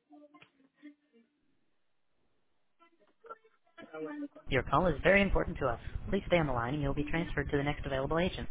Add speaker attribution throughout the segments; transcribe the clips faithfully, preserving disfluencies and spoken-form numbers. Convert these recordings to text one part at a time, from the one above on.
Speaker 1: Your call is very important to us. Please stay on the line and you'll be transferred to the next available agent.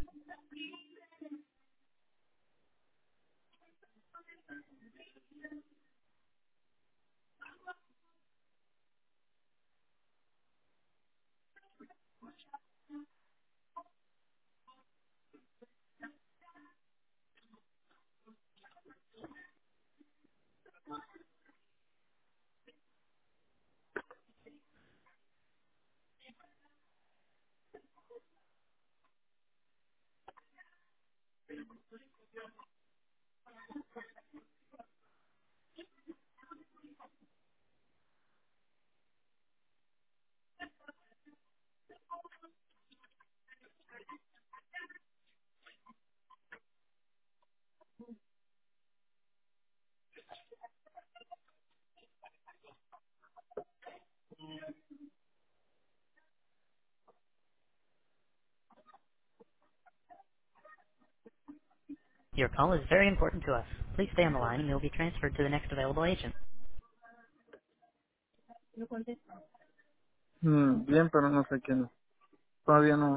Speaker 1: Your call is very important to us. Please stay on the line and you'll be transferred to the next available agent.
Speaker 2: Mm, bien, pero no sé quién es. Todavía no.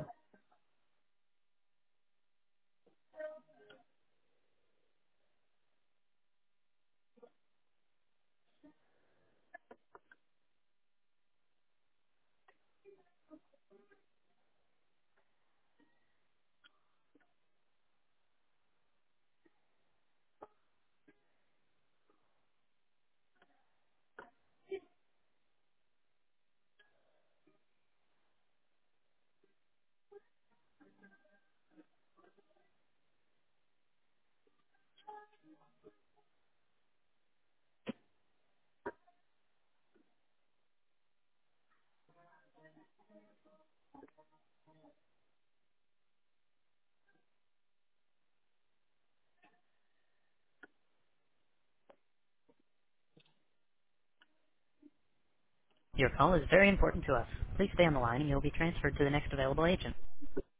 Speaker 1: Your call is very important to us. Please stay on the line and you'll be transferred to the next available agent.